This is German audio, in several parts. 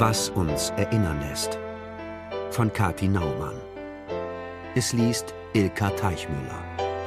Was uns erinnern lässt. Von Kathi Naumann. Es liest Ilka Teichmüller.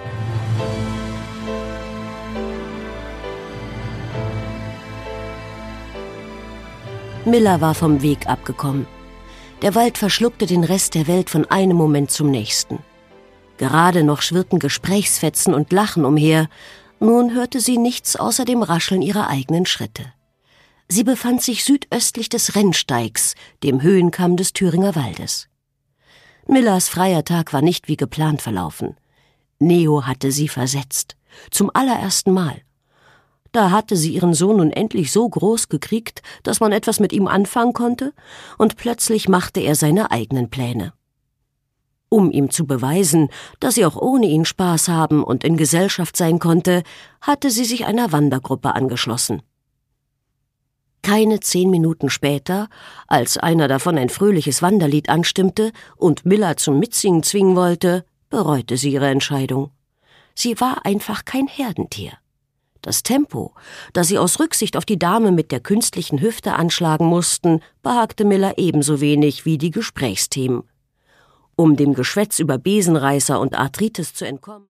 Miller war vom Weg abgekommen. Der Wald verschluckte den Rest der Welt von einem Moment zum nächsten. Gerade noch schwirrten Gesprächsfetzen und Lachen umher, nun hörte sie nichts außer dem Rascheln ihrer eigenen Schritte. Sie befand sich südöstlich des Rennsteigs, dem Höhenkamm des Thüringer Waldes. Millers freier Tag war nicht wie geplant verlaufen. Neo hatte sie versetzt, zum allerersten Mal. Da hatte sie ihren Sohn nun endlich so groß gekriegt, dass man etwas mit ihm anfangen konnte, und plötzlich machte er seine eigenen Pläne. Um ihm zu beweisen, dass sie auch ohne ihn Spaß haben und in Gesellschaft sein konnte, hatte sie sich einer Wandergruppe angeschlossen. Keine 10 Minuten später, als einer davon ein fröhliches Wanderlied anstimmte und Miller zum Mitsingen zwingen wollte, bereute sie ihre Entscheidung. Sie war einfach kein Herdentier. Das Tempo, das sie aus Rücksicht auf die Dame mit der künstlichen Hüfte anschlagen mussten, behagte Miller ebenso wenig wie die Gesprächsthemen. Um dem Geschwätz über Besenreißer und Arthritis zu entkommen,